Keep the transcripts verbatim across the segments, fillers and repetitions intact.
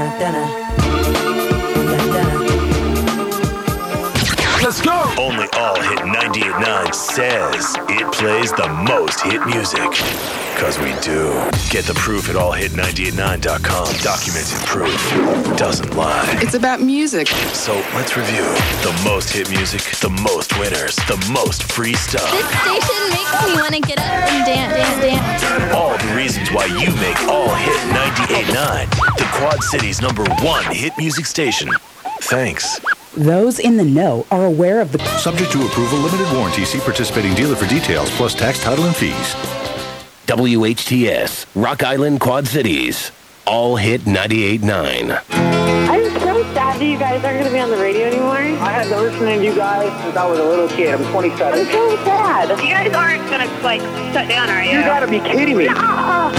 Let's go! Only All Hit ninety-eight point nine says it plays the most hit music. Because we do. Get the proof at all hit ninety-eight nine dot com. Documented proof. Doesn't lie. It's about music. So let's review the most hit music, the most winners, the most free stuff. This station makes me want to get up and dance, dance, dance. All the reasons why you make All Hit ninety-eight point nine the Quad City's number one hit music station. Thanks. Those in the know are aware of the... Subject to approval, limited warranty. See participating dealer for details, plus tax, title, and fees. W H T S, Rock Island, Quad Cities. All Hit ninety-eight point nine. I'm so sad that you guys aren't going to be on the radio anymore. I have been listening to you guys since I was a little kid. I'm twenty-seven. I'm so sad. You guys aren't going to, like, shut down, are you? You got to be kidding me. No.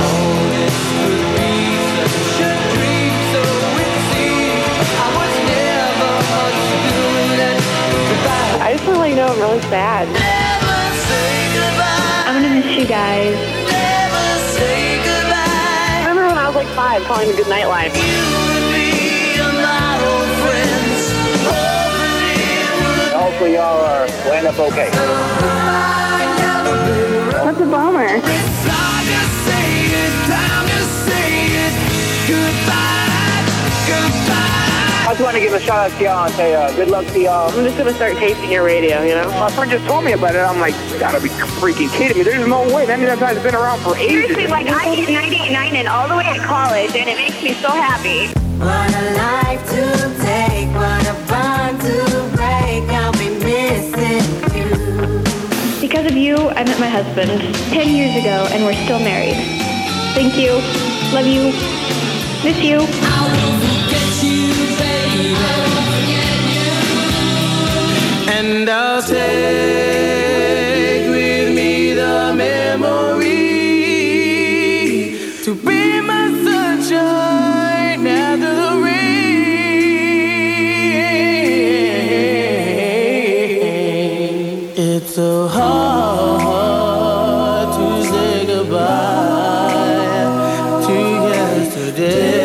I just want to let you know I'm really sad. I'm going to miss you guys. I remember when I was like five calling the Good Night Line. Hopefully y'all are will end up okay. That's a bummer. I just want to give a shout out to y'all and say uh, good luck to y'all. I'm just going to start taping your radio, you know? My friend just told me about it. I'm like, you gotta be freaking kidding me. There's no way. That means that guy's been around for ages. Seriously, like, I get ninety-eight point nine and all the way to college, and it makes me so happy. What a life to take, what a bond to break, I'll be missing you. Because of you, I met my husband ten years ago, and we're still married. Thank you. Love you. Miss you. I won't forget you, baby. I won't forget you. And I'll take with me the memory to be my sunshine after the rain. It's so hard to say goodbye to yesterday.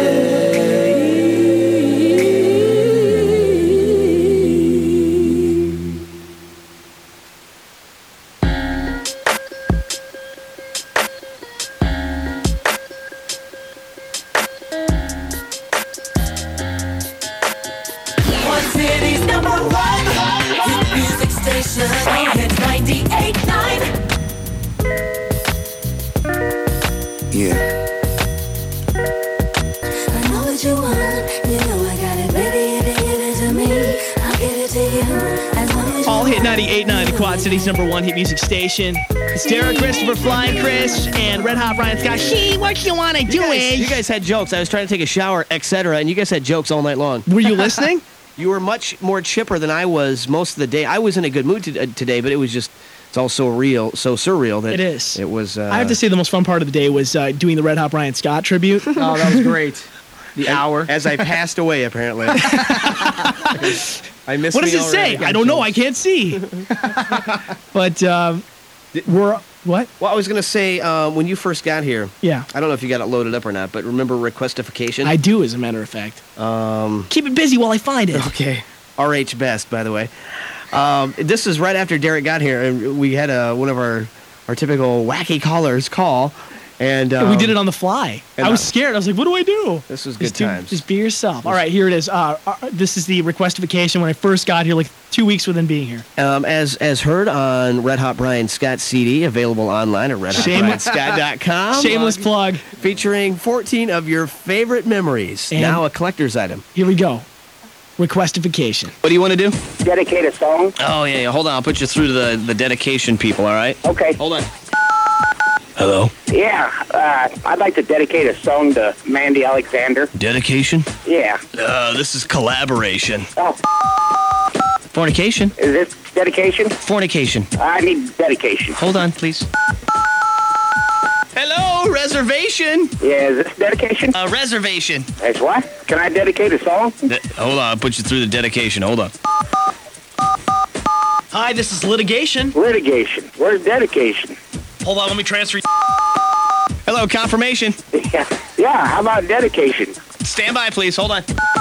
ninety-eight point nine, the Quad City's number one hit music station. It's Derek, Christopher, Flying Chris, and Red Hot Brian Scott. She, what you want to do you guys, is... You guys had jokes. I was trying to take a shower, et cetera, and you guys had jokes all night long. Were you listening? You were much more chipper than I was most of the day. I was in a good mood to, uh, today, but it was just... It's all so real, so surreal that it is. It was... Uh, I have to say the most fun part of the day was uh, doing the Red Hot Brian Scott tribute. Oh, that was great. The hour. As I passed away, apparently. I missed What does me it say? already. I don't know. I can't see. But um, we're... What? Well, I was going to say, uh, when you first got here... Yeah. I don't know if you got it loaded up or not, but remember requestification? I do, as a matter of fact. Um, Keep it busy while I find it. Okay. R H Best, by the way. Um, this is right after Derek got here, and we had uh, one of our, our typical wacky callers call, and um, we did it on the fly. I was scared. I was like, "What do I do?" This was good just do, times. Just be yourself. All right, here it is. Uh, uh, this is the requestification when I first got here, like two weeks within being here. Um, as as heard on Red Hot Brian Scott C D, available online at red hot brian scott dot com. Shameless plug. Featuring fourteen of your favorite memories. And now a collector's item. Here we go. Requestification. What do you want to do? Dedicate a song. Oh, yeah, yeah. Hold on. I'll put you through to the, the dedication people, all right? Okay. Hold on. Hello? Yeah, uh, I'd like to dedicate a song to Mandy Alexander. Dedication? Yeah. Uh, this is collaboration. Oh. Fornication? Is this dedication? Fornication. I need dedication. Hold on, please. Hello, reservation. Yeah, is this dedication? Uh, reservation. It's what? Can I dedicate a song? De- hold on, I'll put you through the dedication. Hold on. Hi, this is litigation. Litigation. Where's dedication? Hold on, let me transfer you. Hello, confirmation. Yeah, yeah. How about dedication? Stand by, please. Hold on.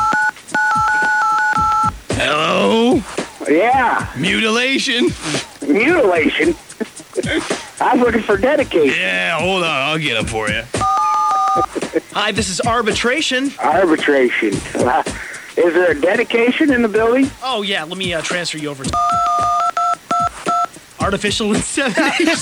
Hello? Yeah. Mutilation. Mutilation? I was looking for dedication. Yeah, hold on. I'll get him for you. Hi, this is Arbitration. Arbitration. Uh, is there a dedication in the building? Oh, yeah. Let me uh, transfer you over to Artificial Insemination.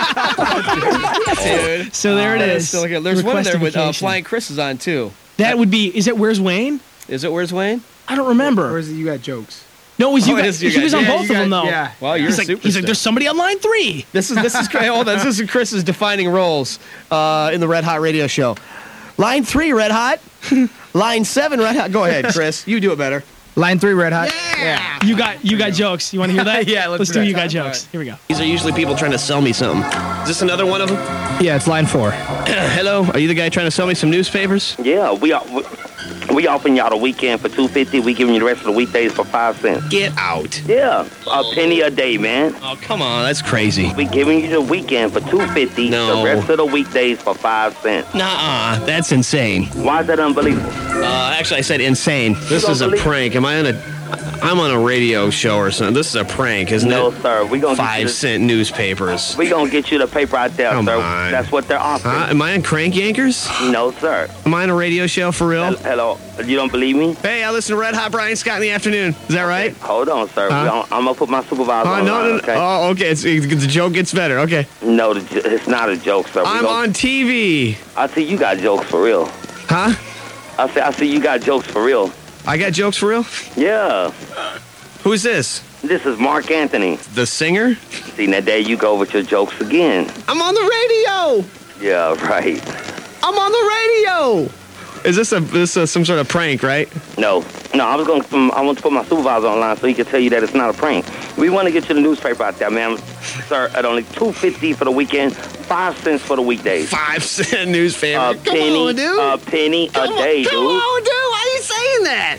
Dude. So there it That is. So good. There's one there with uh, Requestification. Flying Chris is on, too. That would be, is it Where's Wayne? Is it Where's Wayne? I don't remember. Or is it You Got Jokes? No, it was you Oh, it guys. is you He guys. was on Yeah, both you of them, got- though. yeah. Wow, you're He's a like, superstar. he's like, there's somebody on line three. This is this is great. Hold on. This is Chris's defining roles uh, in the Red Hot Radio Show. Line three, Red Hot. Line seven, Red Hot. Go ahead, Chris. You do it better. Line three, Red Hot. Yeah. You got you got jokes. You want to hear that? Yeah, let's let's do do that. you got All jokes. right. Here we go. These are usually people trying to sell me something. Is this another one of them? Yeah, it's line four. Hello. Are you the guy trying to sell me some newspapers? Yeah, we are. We, we offering y'all the weekend for two fifty. We giving you the rest of the weekdays for five cents. Get out. Yeah, a penny a day, man. Oh, come on. That's crazy. We giving you the weekend for two fifty. No. The rest of the weekdays for five cents. Nuh-uh. That's insane. Why is that unbelievable? Uh, actually, I said insane. This don't is a believe- prank. Am I on a... I'm on a radio show or something. This is a prank, isn't No, it? sir. We gonna get you Five the- cent newspapers. We gonna get you the paper out there, Come sir. on. That's what they're offering. Huh? Am I on Crank Yankers? No, sir. Am I on a radio show for real? Hel- Hello. You don't believe me? Hey, I listen to Red Hot Brian Scott in the afternoon. Is that right? Hold on, sir. Huh? We don't- I'm gonna put my supervisor Oh, on. no, line, no, no. okay? Oh, okay. It's, it's, the joke gets better. Okay. No, the, j- it's not a joke, sir. We I'm gonna- on T V. I see you got jokes for real. Huh? I see. I see you got jokes for real. I got jokes for real? Yeah. Who's this? This is Mark Anthony. The singer? See, now there you go with your jokes again. I'm on the radio. Yeah, right. I'm on the radio. Is this a this is some sort of prank, right? No, no. I was going. to I want to put my supervisor online so he can tell you that it's not a prank. We want to get you the newspaper out there, man. Sir, at only two fifty for the weekend, five cents for the weekdays. Five cent newspaper. A Come penny, on, dude. a penny Come a day, on, come dude. on, dude. Why are you saying that?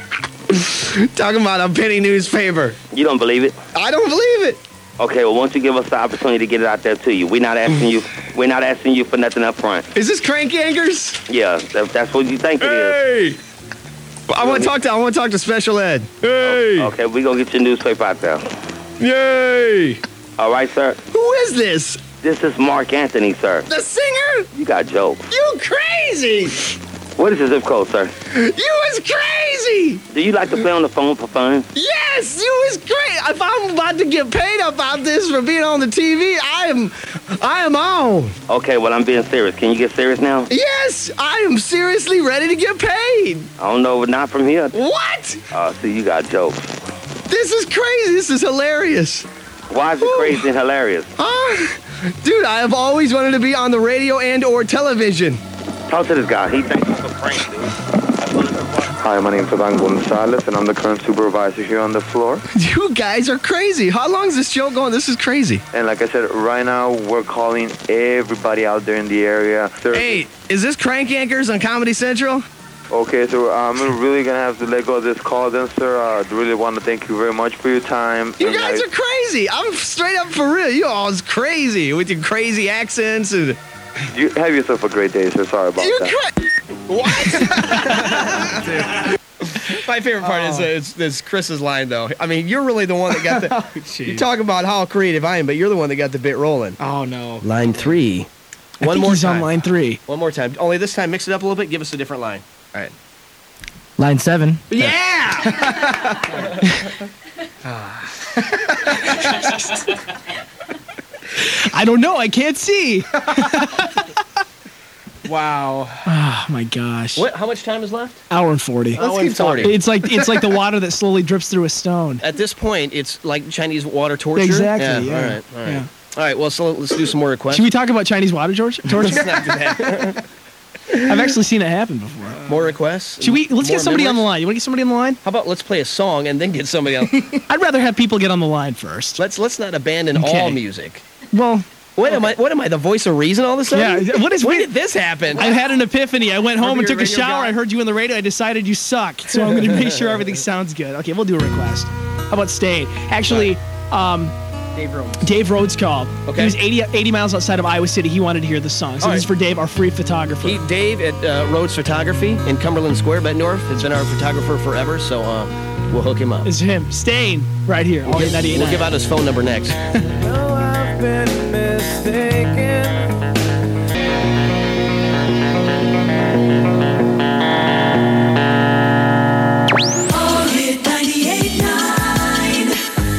Talking about a penny newspaper. You don't believe it? I don't believe it. Okay, well, won't you give us the opportunity to get it out there to you? We're not asking you. We're not asking you for nothing up front. Is this Crank Yankers? Yeah, that, that's what you think it is. Hey. I want to talk to I want to talk to Special Ed. Hey. Okay, we gonna get your newspaper out there. Yay. All right, sir. Who is this? This is Mark Anthony, sir. The singer? You got jokes. You crazy. What is your zip code, sir? You is crazy. Do you like to play on the phone for fun? Yes, you is great. If I'm about to get paid about this for being on the T V, I am I am on. Okay, well, I'm being serious. Can you get serious now? Yes, I am seriously ready to get paid. I don't know, but not from here. What? Uh, see, you got jokes. This is crazy. This is hilarious. Why is it crazy and hilarious? Uh, dude, I have always wanted to be on the radio and or television. Talk to this guy. He thinks it's a prank, dude. Hi, my name's Ivan Gonzalez, and I'm the current supervisor here on the floor. You guys are crazy. How long is this show going? This is crazy. And like I said, right now we're calling everybody out there in the area. There- Hey, is this Crank Yankers on Comedy Central? Okay, so I'm really gonna have to let go of this call then, sir. I really want to thank you very much for your time. You And guys I- are crazy. I'm straight up for real. You all is crazy with your crazy accents and. You have yourself a great day, sir. Sorry about You're that. cra- What? My favorite part is, uh, is is Chris's line though. I mean, you're really the one that got the. you talk about how creative I am, but you're the one that got the bit rolling. Oh no. Line three. I One think more he's time. on line three. One more time. Only this time, mix it up a little bit. Give us a different line. All right. Line seven. Yeah. I don't know. I can't see. Wow. Oh my gosh. What? How much time is left? Hour and forty. Hour and forty. It's like it's like the water that slowly drips through a stone. At this point, it's like Chinese water torture. Exactly, yeah. All right. All right. Yeah. All right. Well, so let's do some more requests. Should we talk about Chinese water torture? torture? Let's not do that. I've actually seen it happen before. More requests. Should we? Let's More get somebody on the memories? line. You want to get somebody on the line? How about let's play a song and then get somebody on? I'd rather have people get on the line first. let's let's not abandon Okay. all music. Well, What am I? What am I? The voice of reason all of a sudden? Yeah, what is- When did this happen? I had an epiphany. I went home and Are you took a radio shower. guy? I heard you on the radio. I decided you suck. So I'm going to make sure everything sounds good. Okay, we'll do a request. How about staying? Actually, um, Dave Rhodes. Dave Rhodes called. Okay. He was eighty, eighty miles outside of Iowa City. He wanted to hear the song. So All this is right. for Dave, our free photographer. He, Dave at uh, Rhodes Photography in Cumberland Square, Bettendorf, has been our photographer forever, so uh, we'll hook him up. It's him, staying right here. We'll, All give, ninety-eight we'll point nine. give out his phone number next. I've been mistaken. All hit ninety-eight nine.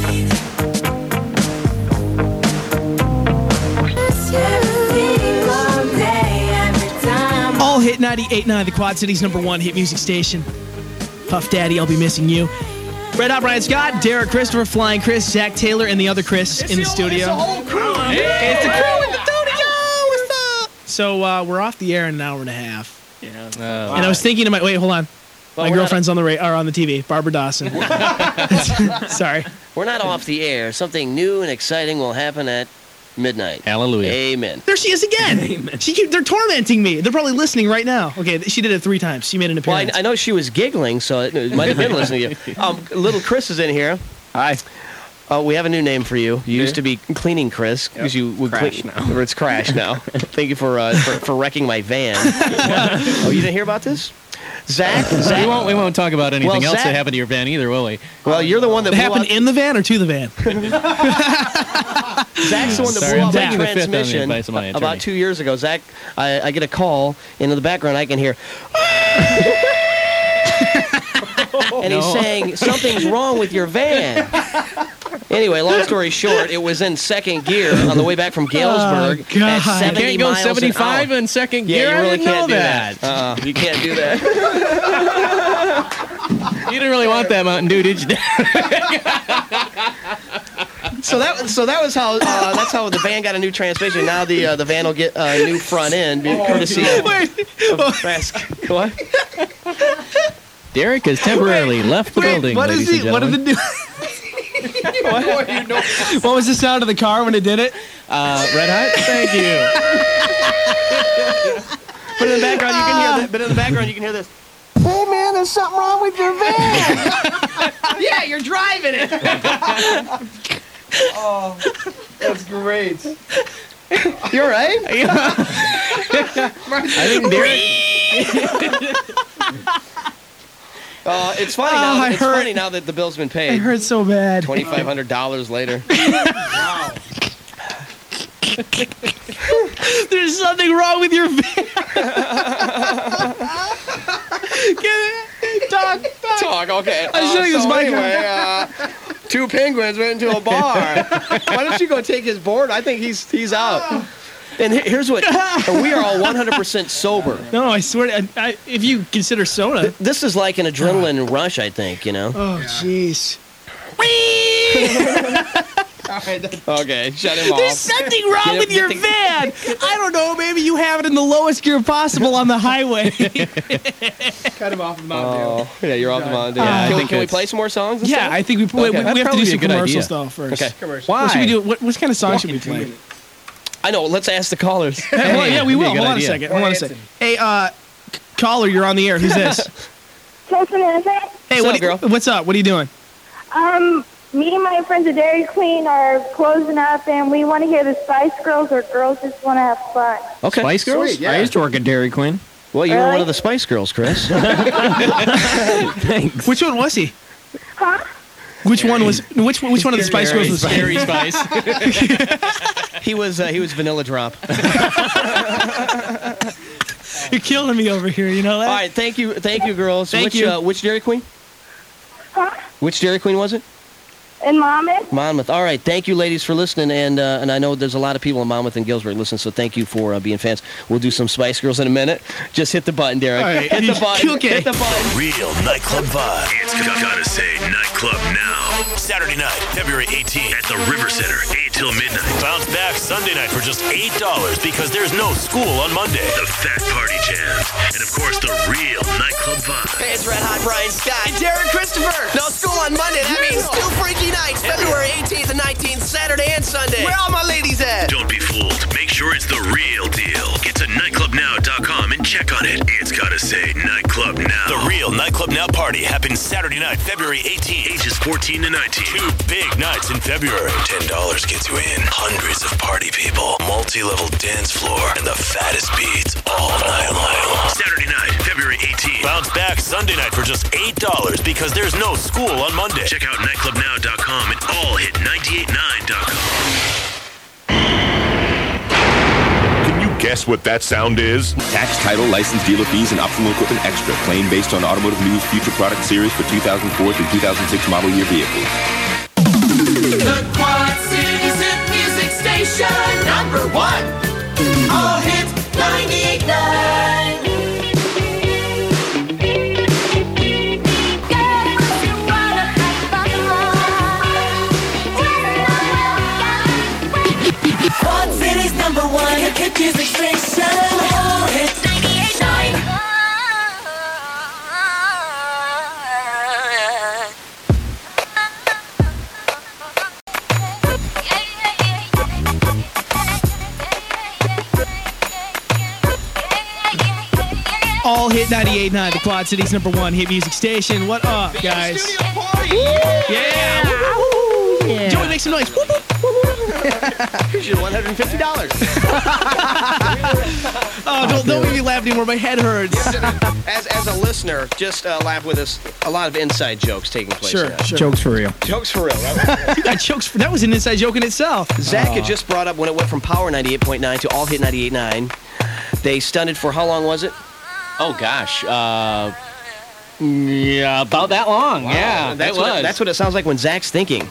All hit ninety-eight point nine, the Quad City's number one hit music station. Puff Daddy, I'll be missing you. Red Hot Brian Scott, Derek Christopher, Flying Chris, Zach Taylor, and the other Chris in the studio. It's the whole crew. Hey, it's the crew in the studio. What's up? So uh, we're off the air in an hour and a half. Yeah. And I was thinking to my wait, hold on. Well, my we're girlfriend's on the ra- or on the T V, Barbara Dawson. Sorry. We're not off the air. Something new and exciting will happen at midnight. Hallelujah. Amen. There she is again. She keep, they're tormenting me. They're probably listening right now. Okay, she did it three times. She made an Well, appearance. I, I know she was giggling, so it, it might have been listening to you. Um, little Chris is in here. Hi. Uh, we have a new name for you. You used to be Cleaning Chris because you would Crash clean. now. Or it's Crash now. Thank you for, uh, for for wrecking my van. Oh, you didn't hear about this? Zach, Zach. We won't. We won't talk about anything Well, else Zach- that happened to your van either, will we? Well, you're the one that It blew happened out- in the van or to the van? Zach's the one that Sorry, blew I'm out my taking the fifth on the transmission advice of my attorney. about two years ago. Zach, I, I get a call, and in the background I can hear, and he's No. saying, something's wrong with your van. Anyway, long story short, it was in second gear on the way back from Galesburg Oh, God. at You seventy Can't go miles seventy-five an hour. in second Yeah, gear. you I really didn't can't know do that. that. Uh, you can't do that. You didn't really want that Mountain Dew, did you? So that so that was how uh, that's how the van got a new transmission. Now the uh, the van will get a new front end, courtesy of, of Trask. What? Derek has temporarily left the Wait, building. what ladies is and he? What did the gentlemen. do? What was the sound of the car when it did it? Uh, Red Hot? Thank you. But in the background you can hear that. But in the background you can hear this. Hey man, there's something wrong with your van. Yeah, you're driving it. Oh, that's great. You all right? I think Derek. Uh, it's funny Oh, now. I It's heard- funny now that the bill's been I paid. hurt so bad. Twenty-five hundred dollars later. There's something wrong with your van. Get it? Talk, talk. Talk. Okay. I should Uh, have this so mic. anyway, uh, two penguins went into a bar. Why don't you go take his board? I think he's he's out. And he- here's what we are all one hundred percent sober. No, I swear. I, I, if you consider soda. This is like an adrenaline rush, I think. You know. Oh, jeez. Okay, shut him There's off. something wrong Get with it- your get the- van. I don't know. Maybe you have it in the lowest gear possible on the highway. Cut him off of Mountain Dew. Oh, yeah, you're off the Mountain Dew. Yeah, I can we, think can we it's- play some more songs? and Yeah, stuff? I think we, Okay. we, we That'd have to probably do be a some good commercial idea. stuff first. Okay. Why? What should we do? What, what kind of song should we play? I know. Let's ask the callers. Well, yeah, we that'd be a will. good Hold on a idea. second. Hold on a second. Hey, uh, c- caller, you're on the air. Who's this? So Samantha, Hey, What's what up, do you- girl? what's up? What are you doing? um, me and my friends at Dairy Queen are closing up, and we want to hear the Spice Girls, or girls just want to have fun. Okay. Spice Girls? Sweet, yeah. I used to work at Dairy Queen. Well, you were Really? one of the Spice Girls, Chris. Thanks. Which one was he? Huh? Which one was? Which which one of the Spice Girls was? Scary Spice. he was uh, he was Vanilla Drop. You're killing me over here. You know that? All right, thank you, thank you, girls. Thank which, you. Uh, which Dairy Queen? Huh? Which Dairy Queen was it? In Monmouth? Monmouth. All right, thank you, ladies, for listening. And uh, and I know there's a lot of people in Monmouth and Galesburg listening, so thank you for uh, being fans. We'll do some Spice Girls in a minute. Just hit the button, Derek. All right. Hit the button. Okay. Hit the button. Real nightclub vibe. It's Gotta Say Nightclub Now. Saturday night, February eighteenth at the River Center, eight till midnight. Bounce back Sunday night for just eight dollars because there's no school on Monday. The Fat Party Jam. And of course, the real nightclub vibe. Hey, it's Red Hot Brian Scott. And Derek Christopher. No school on Monday. That means two freaky nights. February eighteenth and nineteenth, Saturday and Sunday. Where all my ladies at? Don't be fooled. Make sure it's the real deal. Get to nightclub now dot com and check on it. It's Gotta Say Nightclub Now. The real nightclub Nightclub Now party happens Saturday night, February eighteenth, ages fourteen to nineteen. Two big nights in February. ten dollars gets you in. Hundreds of party people, multi-level dance floor, and the fattest beats all night long. Saturday night, February eighteenth. Bounce back Sunday night for just eight dollars because there's no school on Monday. Check out nightclub now dot com and all hit nine eight nine dot com. Guess what that sound is? Tax, title, license, dealer fees, and optional equipment extra. Claim based on Automotive News Future Product Series for two thousand four through two thousand six model year vehicles. The Quad Cities Hit Music Station, number one. All hit ninety-eight point nine. Quad Cities number one hit music station. All hit ninety-eight point nine. All hit ninety-eight point nine, the Quad Cities number one hit music station. What up, guys? Yeah. Yeah. Joey, make some noise. Whoop, whoop. Here's your one hundred fifty dollars. Oh, don't, don't make me laugh anymore. My head hurts. As, as a listener, just uh, laugh with us. A lot of inside jokes taking place. Sure, here. sure. Jokes for real. Jokes for real. Right? You got jokes. For, that was an inside joke in itself. Zach had just brought up when it went from Power ninety-eight point nine to All Hit ninety-eight point nine. They stunted for how long was it? Oh, gosh. Uh, yeah, about that long. Wow. Yeah, that's that what was. It, that's what it sounds like when Zach's thinking.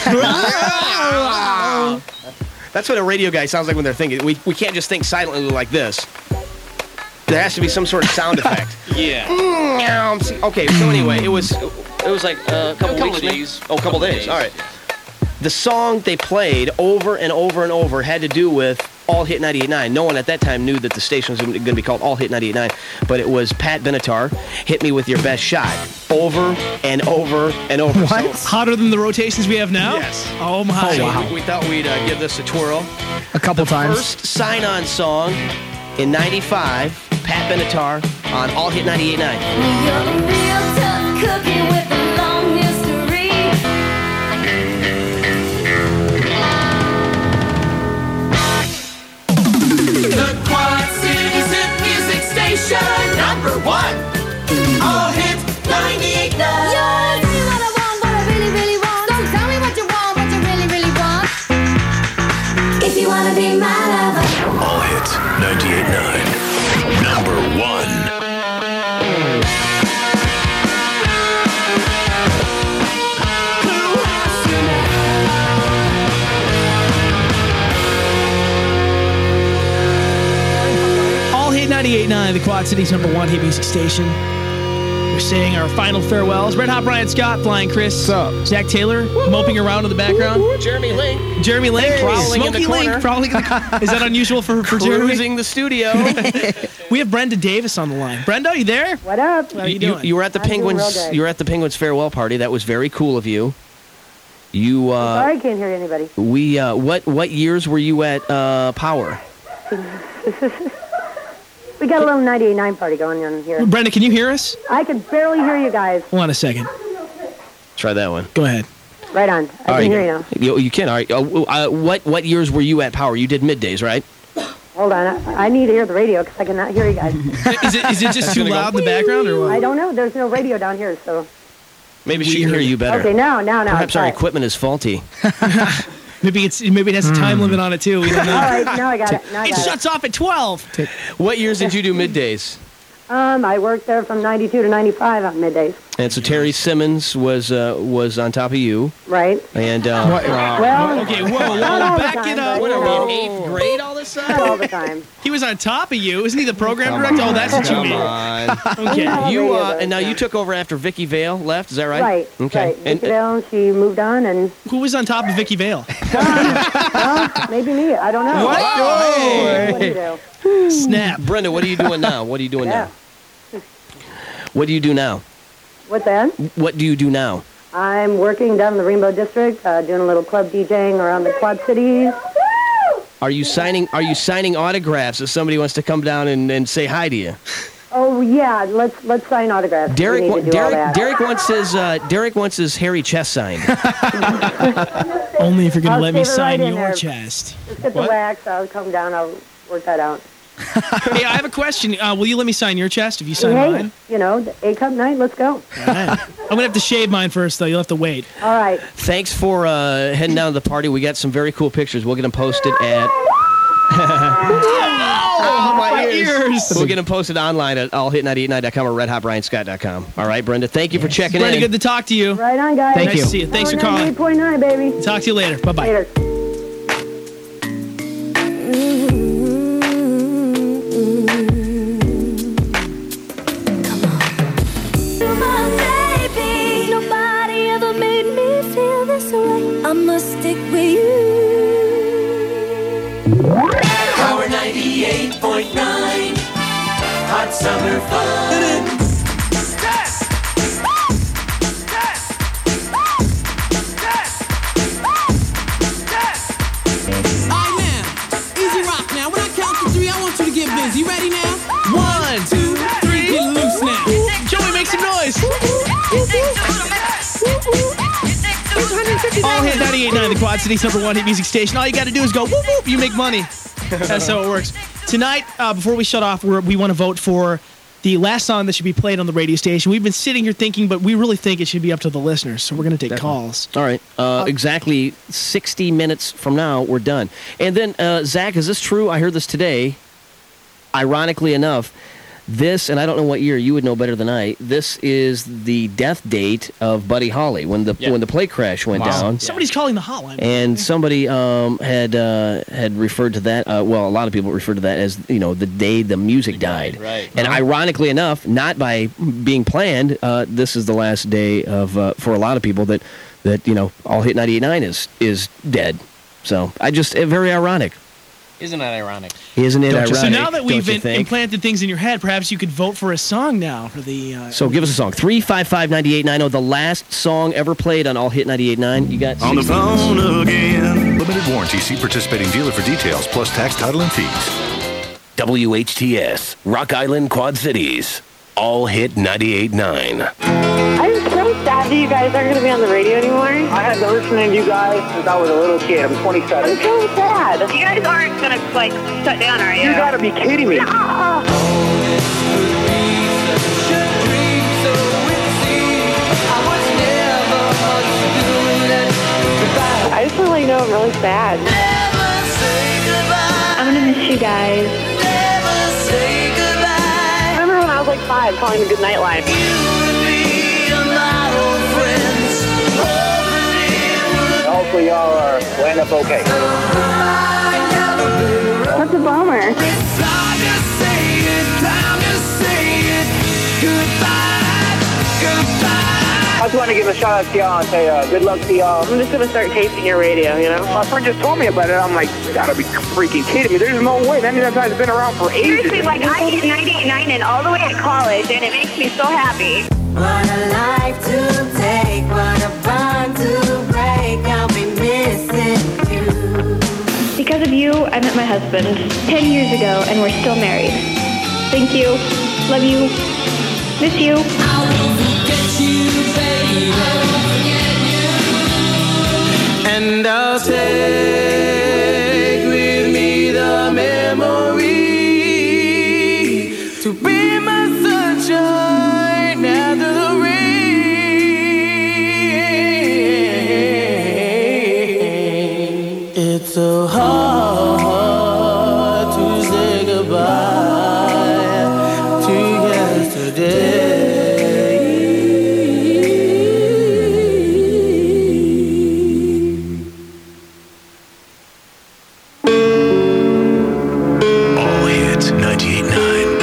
That's what a radio guy sounds like when they're thinking. We, we can't just think silently like this. There has to be some sort of sound effect. Yeah. Okay, so anyway, it was it was like uh, a couple, A couple weeks, of maybe? days. Oh, a couple, Couple days. days. All right. The song they played over and over and over had to do with All Hit ninety-eight point nine. No one at that time knew that the station was going to be called All Hit ninety-eight point nine, but it was Pat Benatar, Hit Me With Your Best Shot, over and over and over. What? So, Hotter than the rotations we have now? Yes. Oh, my. so wow. we, we thought we'd uh, give this a twirl. A couple the times. First sign-on song in ninety-five, Pat Benatar on All Hit ninety-eight point nine. You're a real tough cookie with a long history. The Quad Cities Hit Music Station, number one. All hit ninety-eight point nine. Yo, tell me what I want, what I really, really want. Don't tell me what you want, what you really, really want. If you wanna be my lover. All hits ninety-eight point nine. Number one. All hit ninety-eight point nine, the Quad Cities number one hit music station. We're saying our final farewells. Red Hot Brian Scott, Flying Chris, Zach Taylor, moping around in the background. Jeremy Link. Jeremy Link, Hey, prowling in Smokey the corner. Link, prowling in the, is that unusual for, for Jeremy? Cruising the studio. We have Brenda Davis on the line. Brenda, are you there? What up? How are you doing? You were at the I'm doing real Penguins. good. You were at the Penguins farewell party. That was very cool of you. You. Uh, Sorry, I can't hear anybody. We. Uh, what. What years were you at uh, Power? We got a little ninety-eight point nine party going on here. Brenda, can you hear us? I can barely hear you guys. Hold on a second. Try that one. Go ahead. Right on. I All can right. hear you now. You, you can. All right. Uh, uh, what. What years were you at Power? You did middays, right? Hold on. I, I need to hear the radio because I cannot hear you guys. Is it is it just too loud in the background or what? I don't know. There's no radio down here, so. Maybe she can hear you better. Okay, now, now, now. Perhaps our All right. equipment is faulty. Maybe it's maybe it has a time limit on it too. We don't know. All right, now I got it. Now I It got shuts off at twelve. What years did you do middays? it. Um, I worked there from ninety-two to ninety-five on middays. And so Terry Simmons was uh, was on top of you, Right. and uh, What? Well, Okay, whoa, whoa, not all the back time, it up. but, what you are we know, in eighth grade all this Not all time? the time. He was on top of you. Isn't he the program Come director? on, Oh, that's what you come mean. on. Okay. No. You radio uh, does, and now yeah. you took over after Vicky Vale left. Is that right? Right. Okay. Right. And, Vicky Vale, she moved on, and Who was on top of Vicky Vale? well, maybe me. I don't know. What? What do you do? Snap. Brenda, what are you doing now? What are you doing Yeah. now? What do you do now? What's that? What do you do now? I'm working down in the Rainbow District, uh, doing a little club DJing around the Quad Cities. Are you signing? Are you signing autographs if somebody wants to come down and, and say hi to you? Oh, Oh yeah, let's let's sign autographs. We Derek, need wa- to do all Derek, that. Derek wants his uh, Derek wants his hairy chest signed. Only if you're going to I'll let me save it sign right in your there. chest. Just get What? the wax. I'll come down. I'll work that out. Hey, I have a question. Uh, will you let me sign your chest if you sign hey, mine? you know, the A cup night. Let's go. All right. I'm going to have to shave mine first, though. You'll have to wait. All right. Thanks for uh, heading down to the party. We got some very cool pictures. We'll get them posted at. Oh, my ears. We'll get them posted online at all hit nine eight nine dot com or red hot brian scott dot com. All right, Brenda. Thank you for checking Brenda, in. good to talk to you. Right on, guys. Thank nice you. to see you. Thanks for calling. ninety-eight point nine, baby. Talk to you later. Bye-bye. Later. Nobody ever made me feel this way. I must stick with you. Power ninety-eight point nine. Hot summer fun. Alright now, easy rock now. When I count to three, I want you to get busy. Ready now? One, two, three, get loose now. Joey, make some noise. All hit ninety-eight point nine, the Quad City's number one hit music station. All you got to do is go whoop whoop, you make money. That's how it works. Tonight, uh, before we shut off, we're, we want to vote for the last song that should be played on the radio station. We've been sitting here thinking, but we really think it should be up to the listeners, so we're going to take Definitely. calls. All right. Uh, exactly sixty minutes from now, we're done. And then, uh, Zach, is this true? I heard this today. Ironically enough, this, and I don't know what year, you would know better than I, this is the death date of Buddy Holly when the Yeah. when the plane crash went Wow. down. Somebody's calling the hotline. And somebody um, had uh, had referred to that. Uh, well, a lot of people refer to that as you know the day the music died. Right. And ironically enough, not by being planned, uh, this is the last day of uh, for a lot of people that that you know all hit ninety-eight point nine is is dead. So I just uh, very ironic. Isn't that ironic? Isn't it Don't ironic? you- so now that we've don't you in- think? implanted things in your head, perhaps you could vote for a song now for the. Uh, So give us a song. three five five, nine eight nine zero, the last song ever played on All Hit ninety-eight point nine. You got On the sixty phone minutes. again. Limited warranty. See participating dealer for details, plus tax, title, and fees. W H T S, Rock Island, Quad Cities. All hit ninety-eight point nine. I'm so sad that you guys aren't going to be on the radio anymore. I have been listening to you guys since I was a little kid. I'm twenty-seven. I'm so sad. You guys aren't gonna like shut down, are you? You gotta be kidding me. I just want to let you know I'm really sad. I'm gonna miss you guys. I remember when I was like five calling the Goodnight Line. Hopefully y'all are will end up okay. That's a bummer. I just want to give a shout out to y'all and say uh, good luck to y'all. I'm just going to start taping your radio, you know? My friend just told me about it. I'm like, you gotta be freaking kidding me. There's no way. That guy's been around for ages. Seriously, like I hit ninety-eight point nine and all the way to college, and it makes me so happy. What a life to take, what a bond to break. I'll be missing you. Because of you, I met my husband ten years ago, and we're still married. Thank you. Love you. Miss you. And I'll take with me the memory to be my sunshine after the rain. It's so hard to say goodbye to yesterday. All hit ninety-eight point nine.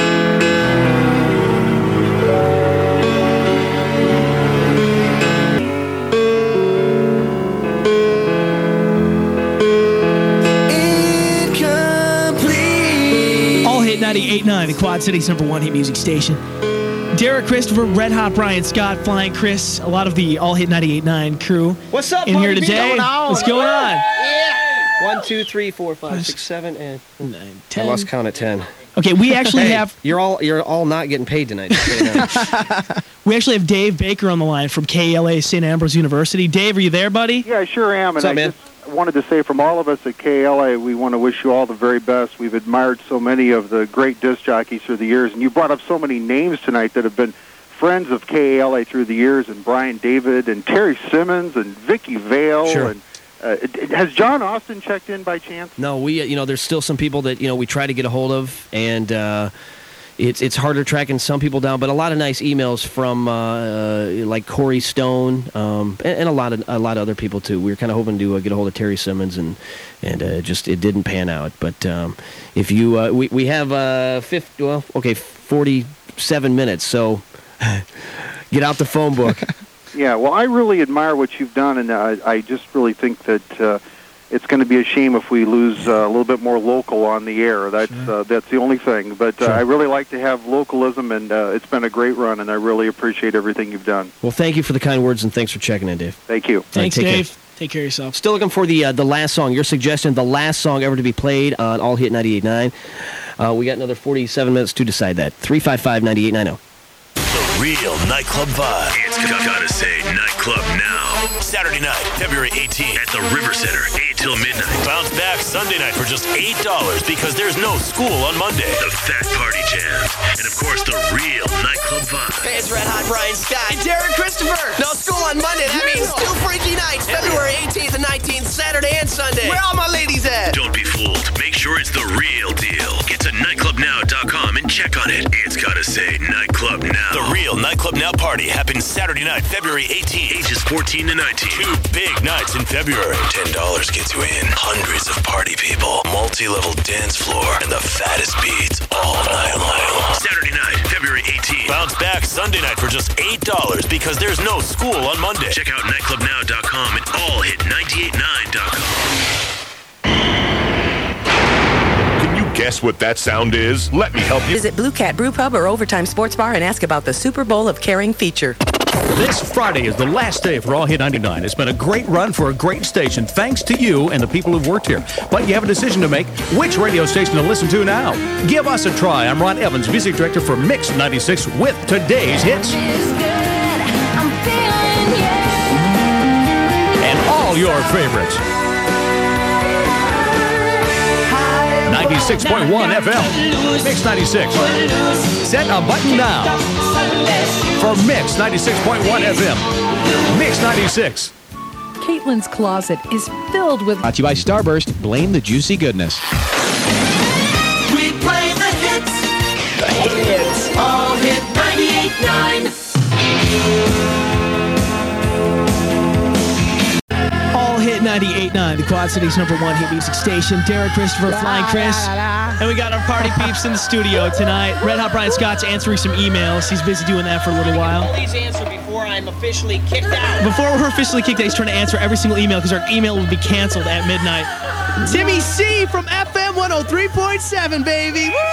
All hit ninety-eight point nine, the Quad City's number one hit music station. Derek Christopher, Red Hot Brian Scott, Flying Chris, a lot of the All Hit ninety-eight point nine crew. What's up, in here Bobby B? today? Going on? What's going on? Yeah. One, two, three, four, five, six, seven, and Nine, I lost count at ten. Okay, we actually Hey, have You're all you're all not getting paid tonight. just so you know. we actually have Dave Baker on the line from K L A Saint Ambrose University. Dave, are you there, buddy? Yeah, I sure am. What's and up, I man? just wanted to say from all of us at K L A, we want to wish you all the very best. We've admired so many of the great disc jockeys through the years, and you brought up so many names tonight that have been friends of K L A through the years, and Brian David, and Terry Simmons, and Vicky Vale. Sure. And, uh, has John Austin checked in by chance? No, we uh, you know there's still some people that you know we try to get a hold of, and uh, it's it's harder tracking some people down. But a lot of nice emails from uh, uh, like Corey Stone, um, and, and a lot of a lot of other people too. We were kind of hoping to uh, get a hold of Terry Simmons, and and uh, just it didn't pan out. But um, if you uh, we we have uh, fifty, well, okay, forty-seven minutes, so get out the phone book. Yeah, well, I really admire what you've done, and I, I just really think that uh, it's going to be a shame if we lose uh, a little bit more local on the air. That's uh, that's the only thing. But uh, Sure. I really like to have localism, and uh, it's been a great run, and I really appreciate everything you've done. Well, thank you for the kind words, and thanks for checking in, Dave. Thank you. Thanks, take care. Dave. Take care of yourself. Still looking for the uh, the last song. Your suggestion, the last song ever to be played on All Hit ninety-eight point nine. Uh, we got another forty-seven minutes to decide that. three five five, nine eight nine zero. Real nightclub vibe. It's gotta say nightclub now. Saturday night, February eighteenth at the River Center, eight till midnight. Bounce back Sunday night for just eight dollars because there's no school on Monday. The Fat Party Jam. And of course, the real nightclub vibe. Hey, it's Red Hot Brian Scott. And Derek Christopher. No school on Monday. That means two freaky nights. February eighteenth and nineteenth, Saturday and Sunday. Where all my ladies at? Don't be fooled. Make sure it's the real deal. Get to nightclub now dot com and check on it. It's gotta say nightclub now. The real Nightclub Now party happens Saturday night, February eighteenth, ages fourteen to nineteen. Two big nights in February. ten dollars gets you in. Hundreds of party people, multi-level dance floor, and the fattest beats all night long. Saturday night, February eighteenth. Bounce back Sunday night for just eight dollars because there's no school on Monday. Check out nightclub now dot com and all hit ninety-eight point nine dot com. Guess what that sound is? Let me help you. Visit Blue Cat Brew Pub or Overtime Sports Bar and ask about the Super Bowl of Caring feature. This Friday is the last day for All Hit ninety-nine. It's been a great run for a great station, thanks to you and the people who've worked here. But you have a decision to make. Which radio station to listen to now? Give us a try. I'm Ron Evans, music director for Mix ninety-six with today's hits. And all your favorites. ninety-six point one F M. Mix ninety-six. Set a button now for Mix ninety-six point one F M. Mix ninety-six. Caitlin's Closet is filled with... Brought to you by Starburst. Blame the juicy goodness. We play the hits. The hits. All hit ninety-eight point nine. All Hit ninety-eight point nine, the Quad City's number one hit music station. Derek Christopher, Flying Chris. And we got our party peeps in the studio tonight. Red Hot Brian Scott's answering some emails. He's busy doing that for a little while. Please answer before I'm officially kicked out. Before we're officially kicked out, he's trying to answer every single email because our email will be canceled at midnight. Timmy C from F M one oh three point seven, baby. Woo!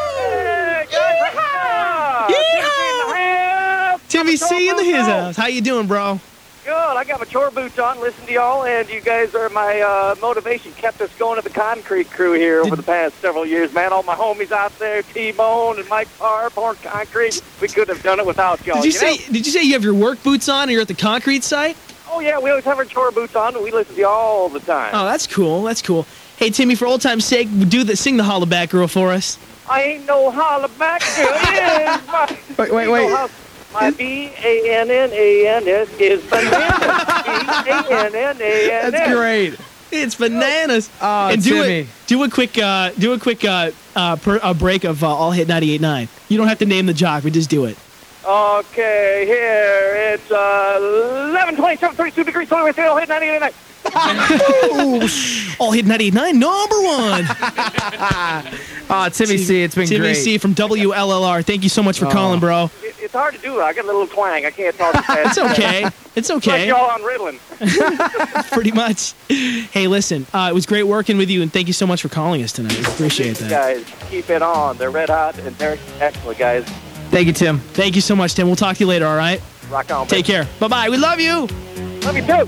Yeehaw! Timmy C in the his house. How you doing, bro? Good. I got my chore boots on, listen to y'all, and you guys are my uh, motivation. Kept us going to the concrete crew here over the past several years, man. All my homies out there, T-Bone and Mike Parr, Born Concrete. We couldn't have done it without y'all. Did you, you say? know? Did you say you have your work boots on and you're at the concrete site? Oh, yeah, we always have our chore boots on, and we listen to y'all all the time. Oh, that's cool. That's cool. Hey, Timmy, for old time's sake, do the sing the Holla Back Girl for us. I ain't no holla back girl. Yeah, my, wait, wait, wait. My B A N N A N S is bananas. B A N N A N S. That's great. It's bananas. Oh, and do Timmy. it. Do a quick. Uh, do a quick uh, uh, per, uh, break of uh, All Hit ninety-eight point nine. You don't have to name the jock. We just do it. Okay, here it's uh, eleven twenty-seven, thirty-two degrees, twenty minutes, All Hit ninety-eight point nine. All Hit ninety-eight point nine, number one. Oh, Timmy C, it's been Timmy great. C from W L L R. Thank you so much for Oh. calling, bro. It, it's hard to do. I got a little twang. I can't talk as fast. It's okay. It's okay. Like y'all on Ritalin. Pretty much. Hey, listen, uh, it was great working with you, and thank you so much for calling us tonight. We appreciate that. Guys, keep it on. They're red hot, and they're excellent, guys. Thank you, Tim. Thank you so much, Tim. We'll talk to you later, all right? Rock on, Take care. Bye-bye. We love you. Love you, too.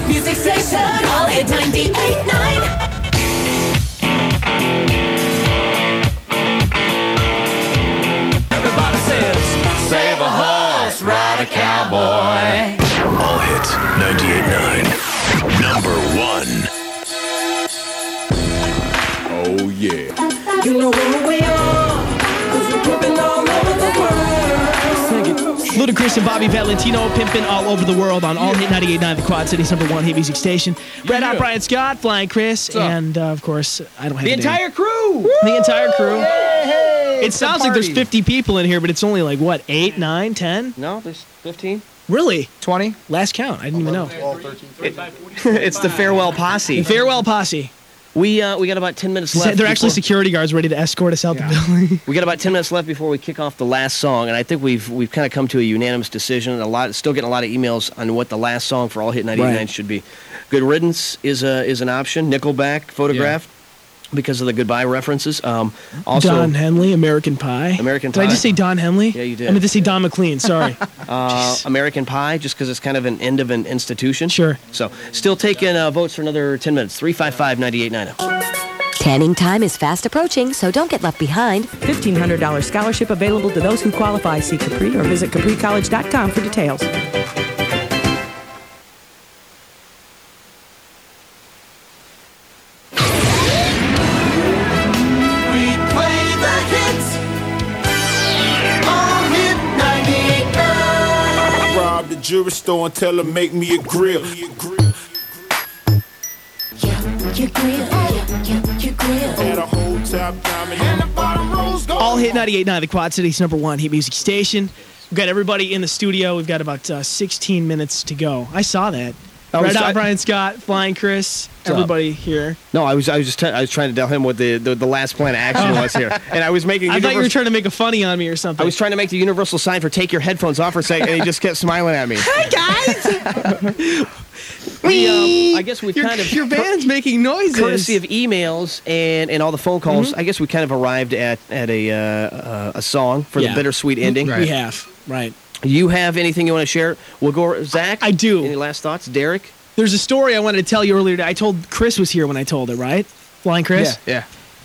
music station, all hit ninety-eight point nine. Everybody says, save a horse, ride a cowboy. All hits ninety-eight point nine. Number one. Oh, yeah. You know where we are, 'cause we're pimping all over the world. Ludacris and Bobby Valentino pimping all over the world on All Hit ninety-eight point nine, the Quad City's number one hit music station. Red Hot Brian Scott, Flying Chris, and uh, of course, I don't have The a name. entire crew. The entire crew. Hey, It sounds like there's fifty people in here, but it's only like, what, eight, nine, ten? No, there's fifteen. Really? twenty? Last count. I didn't even know. It's the farewell posse. The farewell posse. We uh, we got about ten minutes left. They're actually before- security guards ready to escort us out the building. We got about ten minutes left before we kick off the last song, and I think we've we've kind of come to a unanimous decision. And a lot, still getting a lot of emails on what the last song for All Hit ninety-nine Right. should be. Good Riddance is a is an option. Nickelback, Photograph, because of the goodbye references. Um, also, Don Henley, American Pie. American Did Pie. I just say Don Henley? Yeah, you did. I meant to say Don McLean. Sorry. uh, American Pie, just because it's kind of an end of an institution. Sure. So, still taking uh, votes for another ten minutes. three five five, nine eight nine zero. Tanning time is fast approaching, so don't get left behind. fifteen hundred dollars scholarship available to those who qualify. See Capri or visit capri college dot com for details. Rob the jewelry store and tell her make me a grill. You grill, yeah, yeah, you grill. Had a whole top diamond and the bottom rose gold. All Hit ninety-eight point nine, the Quad City's number one hit music station. We've got everybody in the studio. We've got about uh, sixteen minutes to go. I saw that. I Red was- Hot I- Brian Scott, Flying Chris, up? everybody here. No, I was I was just t- I was trying to tell him what the, the, the last plan of action was here, and I was making. I thought you were universal- trying to make a funny on me or something. I was trying to make the universal sign for take your headphones off for a second, and he just kept smiling at me. Hey guys! We, um, I guess we've your, kind of your band's making noises. courtesy of emails and, and all the phone calls. Mhm. I guess we kind of arrived at at a uh, uh, a song for Yeah. the bittersweet ending. We have, right. You have anything you want to share? We'll go, Zach. I do. Any last thoughts, Derek? There's a story I wanted to tell you earlier. I told Chris was here when I told it, right? Flying Chris? Yeah.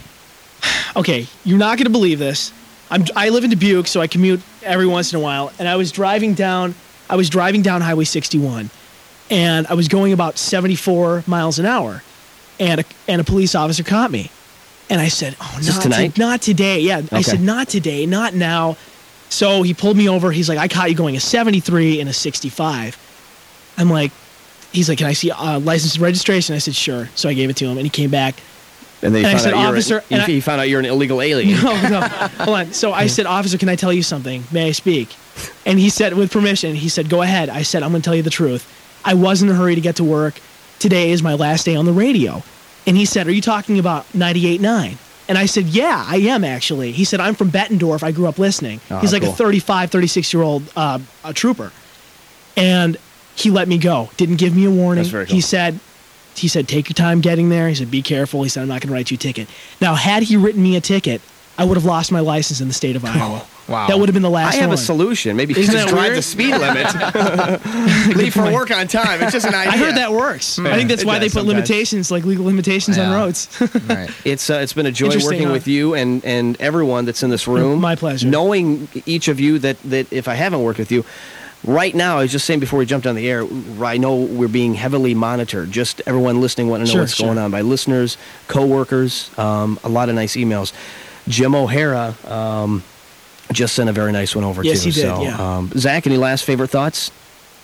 Okay, you're not going to believe this. I'm, I live in Dubuque, so I commute every once in a while. And I was driving down, I was driving down Highway sixty-one, and I was going about seventy-four miles an hour, and a, and a police officer caught me, and I said, "Oh, Is this not tonight? to- not today." Yeah, I Okay. said, "Not today, not now." So he pulled me over. He's like, "I caught you going a seventy-three and a sixty-five." I'm like, he's like, "Can I see uh, license and registration?" I said, "Sure." So I gave it to him, and he came back. And then And I you found said, out you're "Officer," an, and you, I- you found out you're an illegal alien. No, no. Hold on. So I said, "Officer, can I tell you something? May I speak?" And he said, with permission, he said, "Go ahead." I said, "I'm going to tell you the truth. I was in a hurry to get to work. Today is my last day on the radio." And he said, "Are you talking about ninety-eight point nine?" And I said, "Yeah, I am actually." He said, "I'm from Bettendorf. I grew up listening." Oh, He's like cool. a thirty-five, thirty-six-year-old uh, a trooper. And he let me go. Didn't give me a warning. That's very cool. He said, he said, "Take your time getting there." He said, "Be careful." He said, "I'm not going to write you a ticket." Now, had he written me a ticket, I would have lost my license in the state of Iowa. Wow. That would have been the last I have one. a solution. Maybe Isn't just that drive weird? the speed limit. Leave for work on time. It's just an idea. I heard that works. I think that's It why they does put sometimes. limitations, like legal limitations on Yeah. roads. It's uh, it's been a joy Interesting, working huh? with you and, and everyone that's in this room. My pleasure. Knowing each of you that, that if I haven't worked with you, right now, I was just saying before we jumped on the air, I know we're being heavily monitored. Just everyone listening want to know Sure, what's sure. going on by listeners, coworkers, um, a lot of nice emails. Jim O'Hara um, just sent a very nice one over Yes, too. he did, So, yeah. um, Zach, any last favorite thoughts?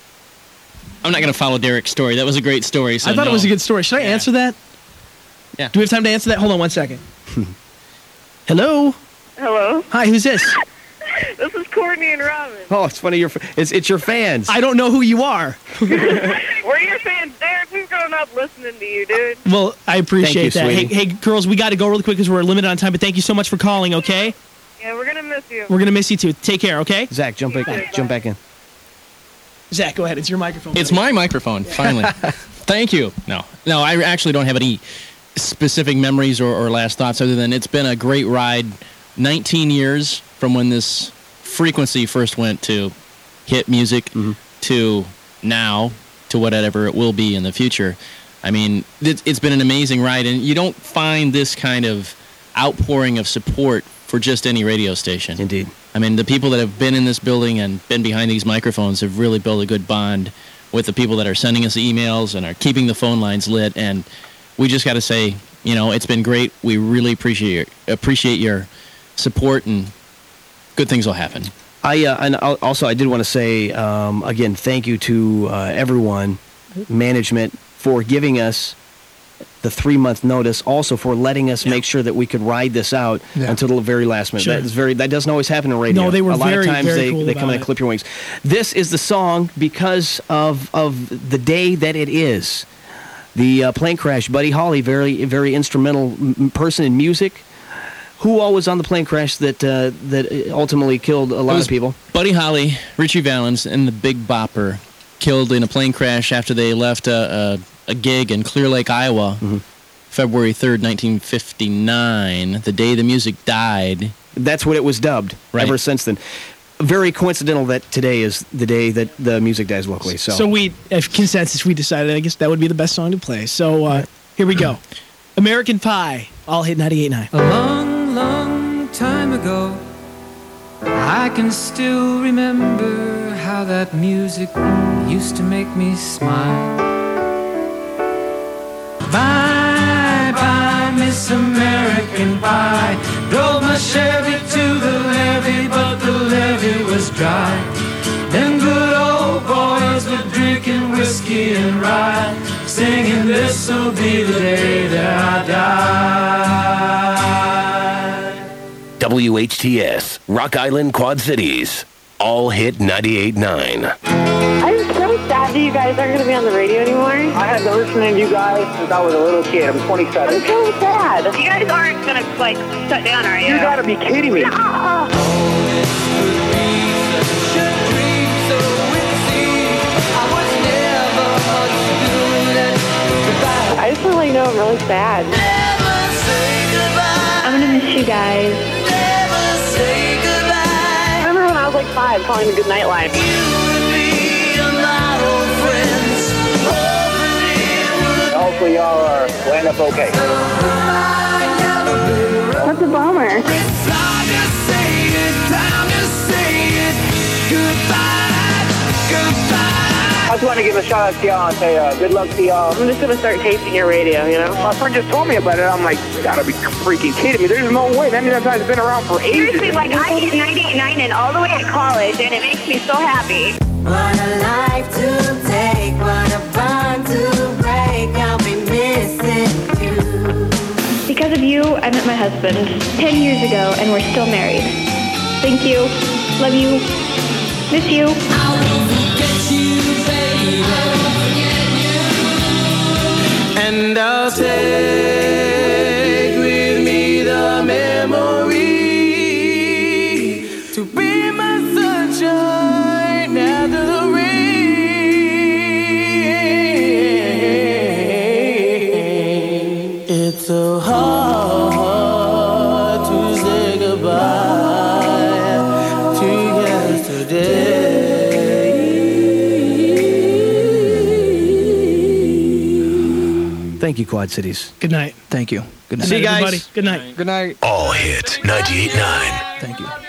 I'm not going to follow Derek's story. That was a great story. So I thought no. it was a good story. Should I answer that? Yeah. Do we have time to answer that? Hold on one second. Hello? Hello. Hi, who's this? This is Courtney and Robin. Oh, it's funny. Your it's it's your fans. I don't know who you are. We're your fans, Derek. We've grown up listening to you, dude. Well, I appreciate Thank you, that. Hey, sweetie. hey, girls, we got to go really quick because we're limited on time, but thank you so much for calling, okay? Yeah, we're gonna miss you. We're going to miss you too. Take care, okay? Zach, jump back, jump back in. Zach, go ahead. It's your microphone. It's my microphone, finally. Thank you. No, no, I actually don't have any specific memories or, or last thoughts other than it's been a great ride. nineteen years from when this frequency first went to hit music Mm-hmm. to now. to whatever it will be in the future. I mean, it, it's been an amazing ride, and you don't find this kind of outpouring of support for just any radio station. Indeed. I mean, the people that have been in this building and been behind these microphones have really built a good bond with the people that are sending us emails and are keeping the phone lines lit. And we just got to say, you know, it's been great. We really appreciate appreciate your support, and good things will happen. I uh, and also I did want to say um, again, thank you to uh, everyone, management, for giving us the three-month notice, also for letting us yeah. make sure that we could ride this out yeah. until the very last minute. Sure. That is very that doesn't always happen in radio. No, they were a lot very, of times very they, cool they come in and it. clip your wings. This is the song because of of the day that it is. The uh, plane crash. Buddy Holly, very very instrumental m- person in music. Who all was on the plane crash that uh, that ultimately killed a lot of people? Buddy Holly, Richie Valens, and the Big Bopper killed in a plane crash after they left a, a, a gig in Clear Lake, Iowa, mm-hmm. February third, nineteen fifty-nine, the day the music died. That's what it was dubbed right. ever since then. Very coincidental that today is the day that the music dies locally. So, so we, if consensus, we decided, I guess that would be the best song to play. So uh, here we go. American Pie, All Hit ninety-eight point nine. A long, long time ago, I can still remember how that music used to make me smile. Bye, bye, Miss American Pie. Drove my Chevy to the levee, but the levee was dry. Them good old boys were drinking whiskey and rye, singing this'll be the day that I die. W H T S, Rock Island, Quad Cities, All Hit ninety-eight point nine. I'm so sad that you guys aren't going to be on the radio anymore. I have been listening to you guys since I was a little kid. I'm twenty-seven. I'm so sad. You guys aren't going to, like, shut down, are you? You gotta be kidding me. No. I just want to let you know I'm really sad. I'm going to miss you guys. I remember when I was like five calling the Good Night Line. Hopefully y'all are will end up okay. What's a bummer? I just want to give a shout out to y'all and say uh, good luck to y'all. I'm just going to start taping your radio, you know? My friend just told me about it. I'm like, you gotta be freaking kidding me. There's no way. That means that been around for ages. Seriously, like, I hit ninety-eight point nine and all the way to college, and it makes me so happy. What a life to take, what a bond to break. I'll be missing you. Because of you, I met my husband ten years ago, and we're still married. Thank you. Love you. Miss you. I won't forget you, baby. I won't forget you. And I'll take with me the memory to be my sunshine after the rain. It's so hard to say goodbye to yesterday. Thank you, Quad Cities. Good night. Thank you. Good night. See you guys. Everybody. Good night. Good night. All Hit ninety-eight point nine. Thank you.